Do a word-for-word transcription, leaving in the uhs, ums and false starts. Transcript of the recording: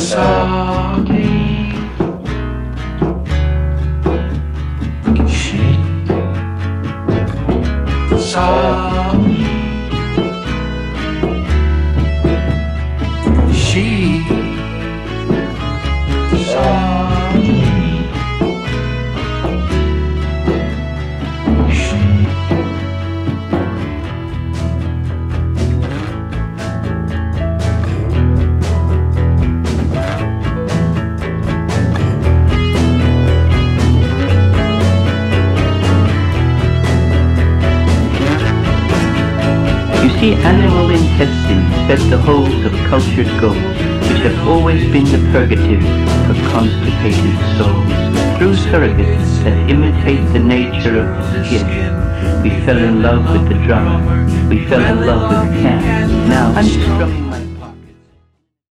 The animal intestines fed the holes of cultured goats, which have always been the purgative for constipated souls. Through surrogates that imitate the nature of the skin, we fell in love with the drum, we fell in love with Can. Now, unstrumming